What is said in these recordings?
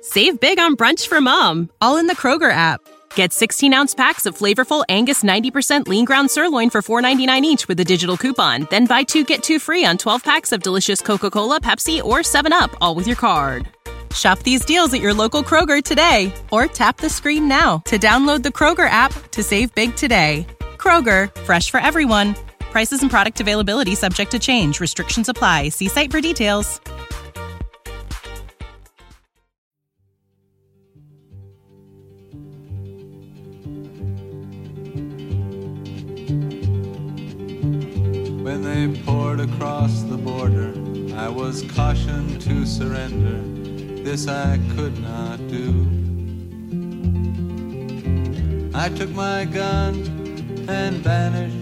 Save big on brunch for mom, all in the Kroger app. Get 16-ounce packs of flavorful Angus 90% lean ground sirloin for $4.99 each with a digital coupon. Then buy 2, get 2 free on 12 packs of delicious Coca-Cola, Pepsi, or 7-Up, all with your card. Shop these deals at your local Kroger today, or tap the screen now to download the Kroger app to save big today. Kroger, fresh for everyone. Prices and product availability subject to change. Restrictions apply. See site for details. When they poured across the border, I was cautioned to surrender. This I could not do. I took my gun and vanished.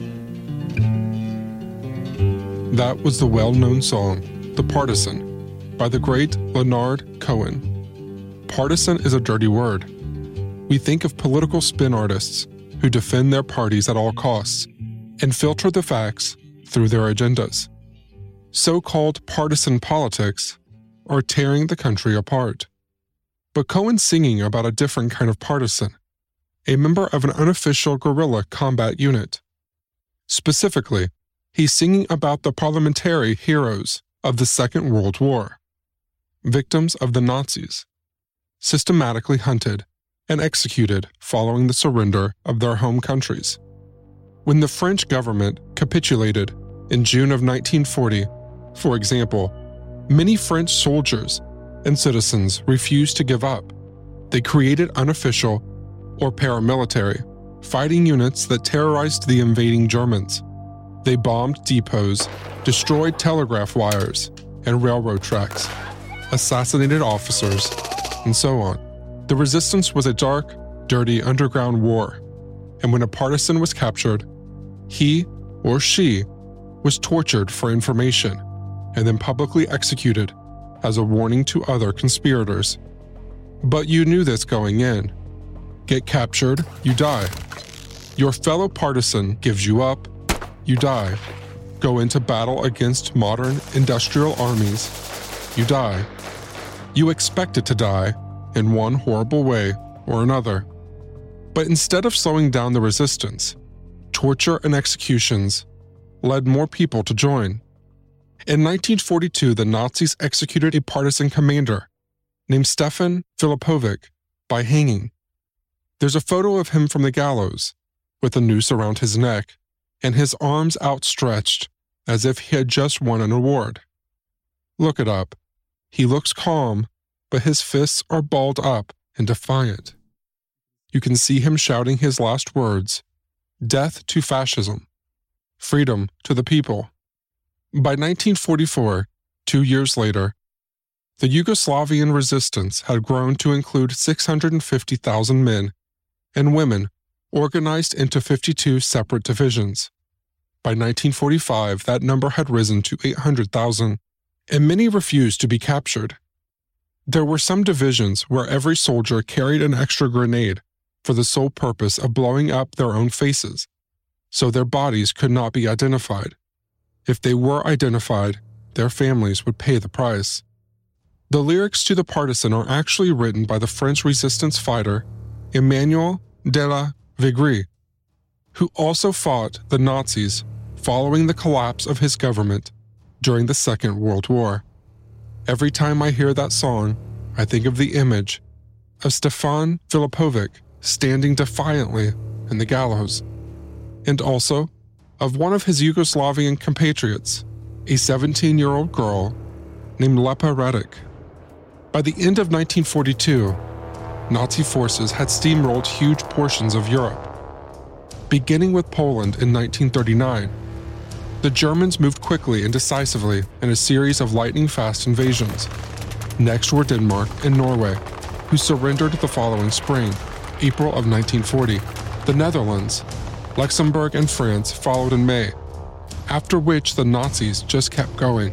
That was the well-known song, The Partisan, by the great Leonard Cohen. Partisan is a dirty word. We think of political spin artists who defend their parties at all costs and filter the facts through their agendas. So-called partisan politics are tearing the country apart. But Cohen's singing about a different kind of partisan, a member of an unofficial guerrilla combat unit. Specifically, he's singing about the parliamentary heroes of the Second World War, victims of the Nazis, systematically hunted and executed following the surrender of their home countries. When the French government capitulated in June of 1940, for example, many French soldiers and citizens refused to give up. They created unofficial or paramilitary fighting units that terrorized the invading Germans. They bombed depots, destroyed telegraph wires and railroad tracks, assassinated officers, and so on. The resistance was a dark, dirty underground war, and when a partisan was captured, he or she was tortured for information and then publicly executed as a warning to other conspirators. But you knew this going in. Get captured, you die. Your fellow partisan gives you up, you die. Go into battle against modern industrial armies, you die. You expected to die in one horrible way or another. But instead of slowing down the resistance, torture and executions led more people to join. In 1942, the Nazis executed a partisan commander named Stefan Filipovic by hanging. There's a photo of him from the gallows, with a noose around his neck and his arms outstretched as if he had just won an award. Look it up. He looks calm, but his fists are balled up and defiant. You can see him shouting his last words, "Death to fascism. Freedom to the people." By 1944, 2 years later, the Yugoslavian resistance had grown to include 650,000 men and women organized into 52 separate divisions. By 1945, that number had risen to 800,000, and many refused to be captured. There were some divisions where every soldier carried an extra grenade for the sole purpose of blowing up their own faces, so their bodies could not be identified. If they were identified, their families would pay the price. The lyrics to The Partisan are actually written by the French resistance fighter Emmanuel de la Vigrie, who also fought the Nazis following the collapse of his government during the Second World War. Every time I hear that song, I think of the image of Stefan Filipovic standing defiantly in the gallows, and also of one of his Yugoslavian compatriots, a 17-year-old girl named Lepa Redic. By the end of 1942, Nazi forces had steamrolled huge portions of Europe. Beginning with Poland in 1939, the Germans moved quickly and decisively in a series of lightning-fast invasions. Next were Denmark and Norway, who surrendered the following spring, April of 1940. The Netherlands, Luxembourg, and France followed in May, after which the Nazis just kept going.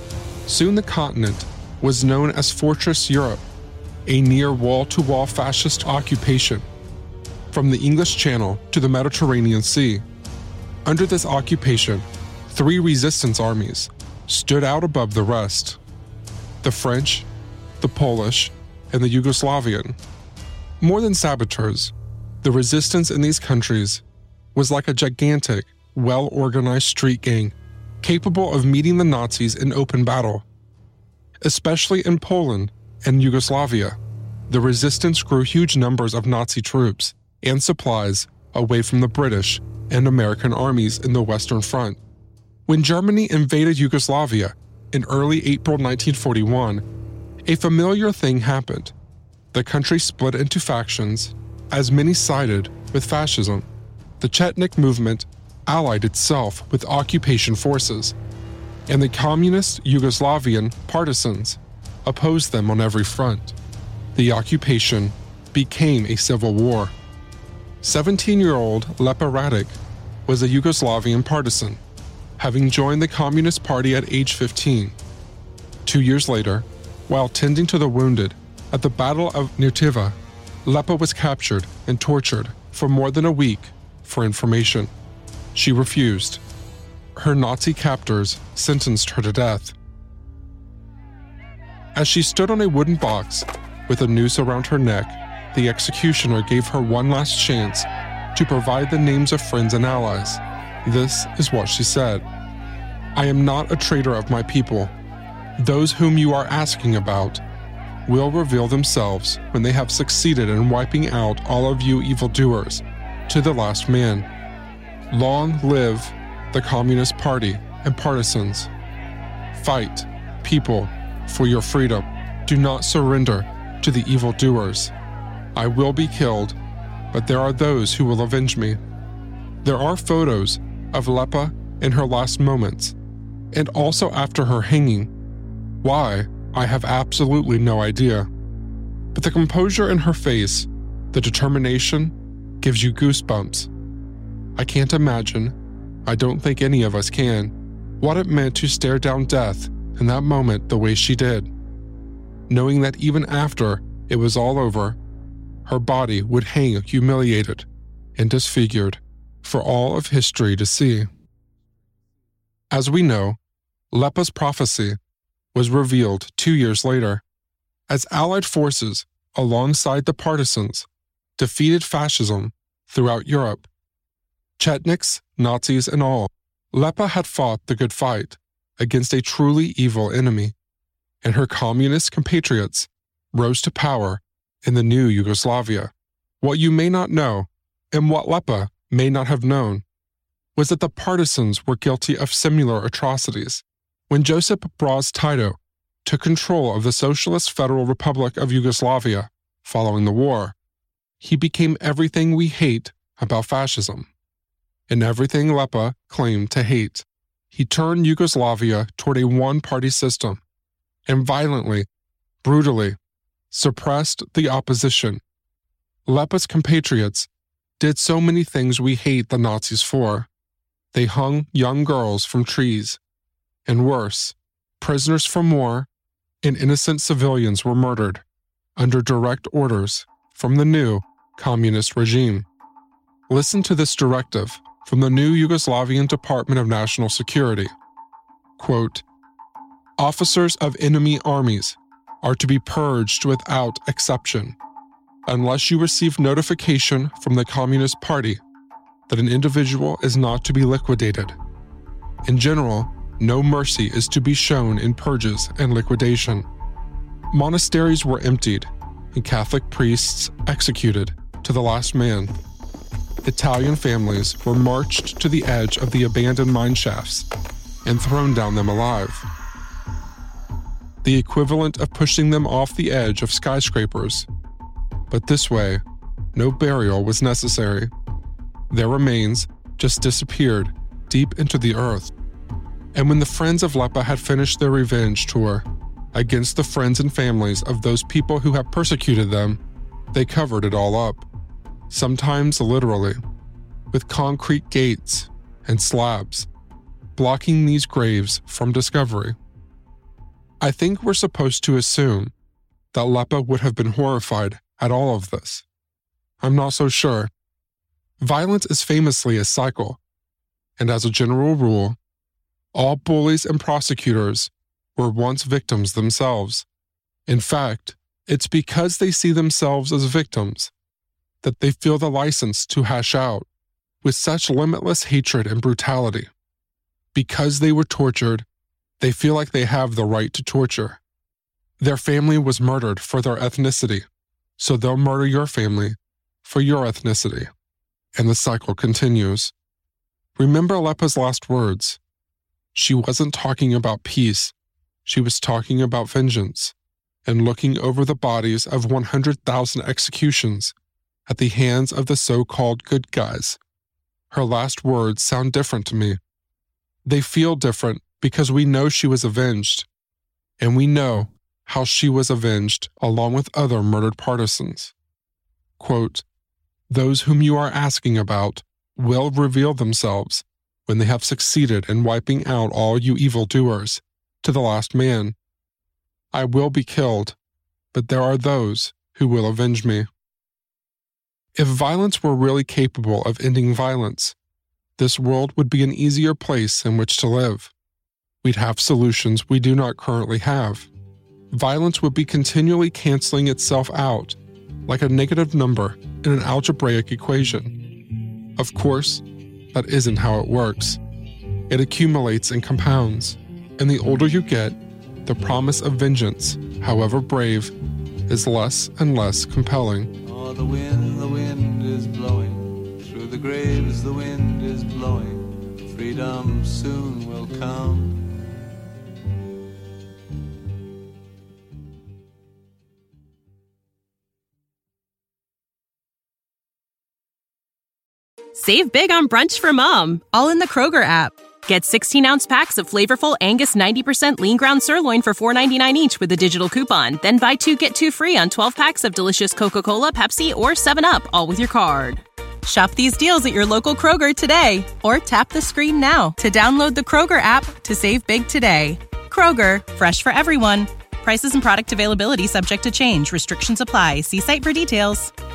Soon the continent was known as Fortress Europe, a near wall-to-wall fascist occupation, from the English Channel to the Mediterranean Sea. Under this occupation, 3 resistance armies stood out above the rest: the French, the Polish, and the Yugoslavian. More than saboteurs, the resistance in these countries was like a gigantic, well-organized street gang capable of meeting the Nazis in open battle. Especially in Poland and Yugoslavia, the resistance grew huge numbers of Nazi troops and supplies away from the British and American armies in the Western Front. When Germany invaded Yugoslavia in early April 1941, a familiar thing happened. The country split into factions, as many sided with fascism. The Chetnik movement allied itself with occupation forces, and the communist Yugoslavian partisans opposed them on every front. The occupation became a civil war. 17-year-old Lepa Radic was a Yugoslavian partisan, having joined the Communist Party at age 15. 2 years later, while tending to the wounded at the Battle of Nirtiva, Lepa was captured and tortured for more than a week for information. She refused. Her Nazi captors sentenced her to death. As she stood on a wooden box with a noose around her neck, the executioner gave her one last chance to provide the names of friends and allies. This is what she said. "I am not a traitor of my people. Those whom you are asking about will reveal themselves when they have succeeded in wiping out all of you evildoers to the last man. Long live the Communist Party and partisans. Fight, people, for your freedom. Do not surrender to the evildoers. I will be killed, but there are those who will avenge me." There are photos of Lepa in her last moments, and also after her hanging. Why, I have absolutely no idea. But the composure in her face, the determination, gives you goosebumps. I can't imagine, I don't think any of us can, what it meant to stare down death in that moment the way she did, knowing that even after it was all over, her body would hang humiliated and disfigured for all of history to see. As we know, Lepa's prophecy was revealed 2 years later, as Allied forces, alongside the partisans, defeated fascism throughout Europe. Chetniks, Nazis, and all, Lepa had fought the good fight against a truly evil enemy, and her communist compatriots rose to power in the new Yugoslavia. What you may not know, and what Lepa may not have known, was that the partisans were guilty of similar atrocities. When Josip Broz Tito took control of the Socialist Federal Republic of Yugoslavia following the war, he became everything we hate about fascism, and everything Lepa claimed to hate. He turned Yugoslavia toward a one-party system, and violently, brutally, suppressed the opposition. Lepa's compatriots did so many things we hate the Nazis for. They hung young girls from trees, and worse, prisoners from war and innocent civilians were murdered under direct orders from the new communist regime. Listen to this directive from the new Yugoslavian Department of National Security. Quote, "Officers of enemy armies are to be purged without exception, unless you receive notification from the Communist Party that an individual is not to be liquidated. In general, no mercy is to be shown in purges and liquidation. Monasteries were emptied and Catholic priests executed to the last man. Italian families were marched to the edge of the abandoned mine shafts and thrown down them alive. The equivalent of pushing them off the edge of skyscrapers. But this way, no burial was necessary. Their remains just disappeared deep into the earth. And when the friends of Lepa had finished their revenge tour against the friends and families of those people who had persecuted them, they covered it all up, sometimes literally, with concrete gates and slabs, blocking these graves from discovery. I think we're supposed to assume that Lepa would have been horrified at all of this. I'm not so sure. Violence is famously a cycle, and as a general rule, all bullies and prosecutors were once victims themselves. In fact, It's because they see themselves as victims that they feel the license to hash out with such limitless hatred and brutality. Because they were tortured, they feel like they have the right to torture. Their family was murdered for their ethnicity, so they'll murder your family for your ethnicity. And the cycle continues. Remember Aleppa's last words. She wasn't talking about peace. She was talking about vengeance and looking over the bodies of 100,000 executions at the hands of the so-called good guys. Her last words sound different to me. They feel different because we know she was avenged, and we know how she was avenged along with other murdered partisans. Quote, "Those whom you are asking about will reveal themselves when they have succeeded in wiping out all you evildoers to the last man. I will be killed, but there are those who will avenge me." If violence were really capable of ending violence, this world would be an easier place in which to live. We'd have solutions we do not currently have. Violence would be continually canceling itself out, like a negative number in an algebraic equation. Of course, that isn't how it works. It accumulates and compounds, and the older you get, the promise of vengeance, however brave, is less and less compelling. Oh, the wind is blowing. Through the graves the wind is blowing. Freedom soon will come. Save big on brunch for mom, all in the Kroger app. Get 16-ounce packs of flavorful Angus 90% lean ground sirloin for $4.99 each with a digital coupon. Then buy 2, get 2 free on 12 packs of delicious Coca-Cola, Pepsi, or 7-Up, all with your card. Shop these deals at your local Kroger today, or tap the screen now to download the Kroger app to save big today. Kroger, fresh for everyone. Prices and product availability subject to change. Restrictions apply. See site for details.